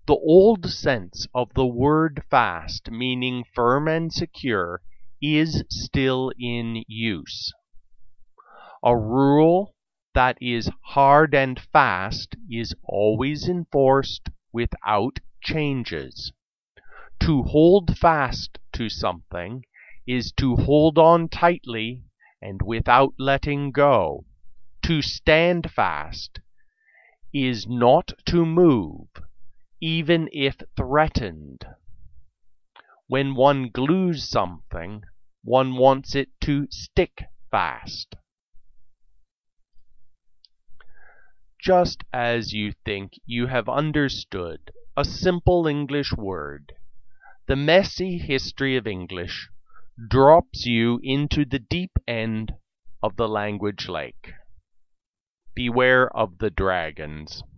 The old sense of the word fast, meaning firm and secure, is still in use. A rule that is hard and fast is always enforced without changes. To hold fast to something is to hold on tightly and without letting go. To stand fast is not to move, even if threatened. When one glues something, one wants it to stick fast. Just as you think you have understood a simple English word, the messy history of English drops you into the deep end of the language lake. Beware of the dragons.